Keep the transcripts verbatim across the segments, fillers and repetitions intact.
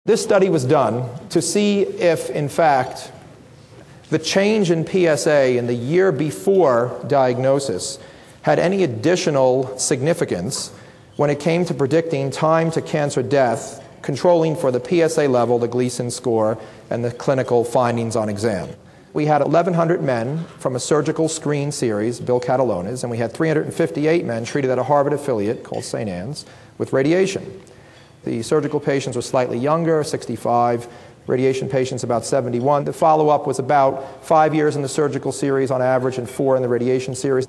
This study was done to see if, in fact, the change in P S A in the year before diagnosis had any additional significance when it came to predicting time to cancer death, controlling for the P S A level, the Gleason score, and the clinical findings on exam. We had eleven hundred men from a surgical screen series, Bill Catalones, and we had three hundred fifty-eight men treated at a Harvard affiliate called Saint Anne's with radiation. The surgical patients were slightly younger, sixty-five, radiation patients about seventy-one. The follow-up was about five years in the surgical series on average and four in the radiation series.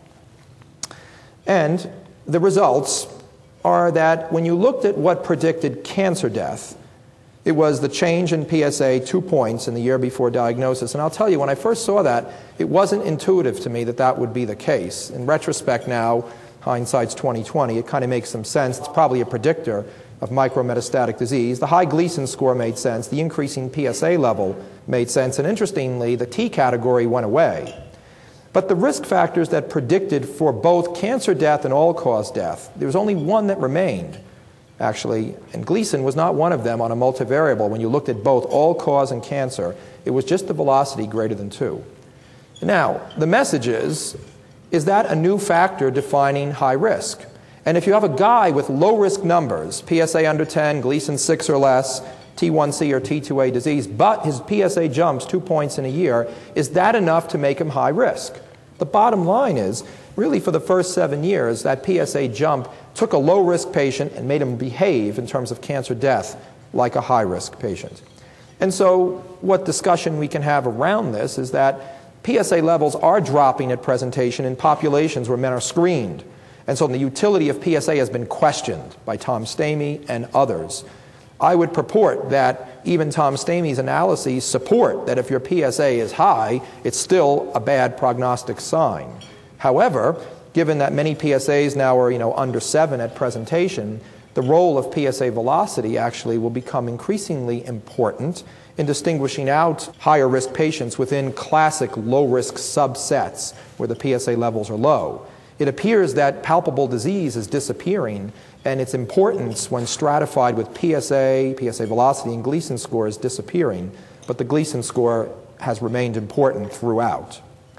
And the results are that when you looked at what predicted cancer death, it was the change in P S A two points in the year before diagnosis. And I'll tell you, when I first saw that, it wasn't intuitive to me that that would be the case. In retrospect now, hindsight's twenty twenty, it kind of makes some sense. It's probably a predictor of micrometastatic disease. The high Gleason score made sense. The increasing P S A level made sense. And interestingly, the T category went away. But the risk factors that predicted for both cancer death and all-cause death, there was only one that remained, actually, and Gleason was not one of them on a multivariable. When you looked at both all-cause and cancer, it was just the velocity greater than two. Now, the message is, is that a new factor defining high risk? And if you have a guy with low-risk numbers, P S A under ten, Gleason six or less, T one C or T two A disease, but his P S A jumps two points in a year, is that enough to make him high risk? The bottom line is, really for the first seven years, that P S A jump took a low-risk patient and made him behave in terms of cancer death like a high-risk patient. And so what discussion we can have around this is that P S A levels are dropping at presentation in populations where men are screened. And so the utility of P S A has been questioned by Tom Stamey and others. I would purport that even Tom Stamey's analyses support that if your P S A is high, it's still a bad prognostic sign. However, given that many P S As now are, you know, under seven at presentation, the role of P S A velocity actually will become increasingly important in distinguishing out higher risk patients within classic low-risk subsets where the P S A levels are low. It appears that palpable disease is disappearing, and its importance when stratified with P S A, P S A velocity, and Gleason score is disappearing, but the Gleason score has remained important throughout.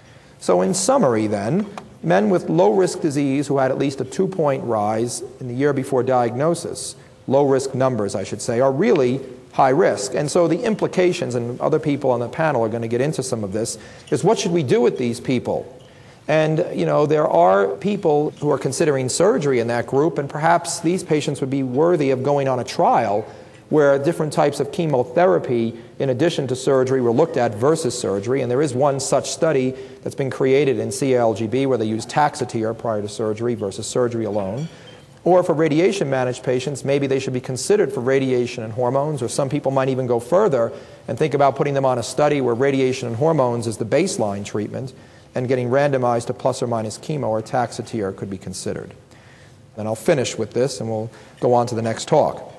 So in summary then, men with low-risk disease who had at least a two-point rise in the year before diagnosis, low-risk numbers I should say, are really high risk. And so the implications, and other people on the panel are going to get into some of this, is what should we do with these people? And, you know, there are people who are considering surgery in that group, and perhaps these patients would be worthy of going on a trial where different types of chemotherapy, in addition to surgery, were looked at versus surgery. And there is one such study that's been created in C A L G B where they use Taxotere prior to surgery versus surgery alone. Or for radiation-managed patients, maybe they should be considered for radiation and hormones, or some people might even go further and think about putting them on a study where radiation and hormones is the baseline treatment, and getting randomized to plus or minus chemo or Taxotere could be considered. And I'll finish with this, and we'll go on to the next talk.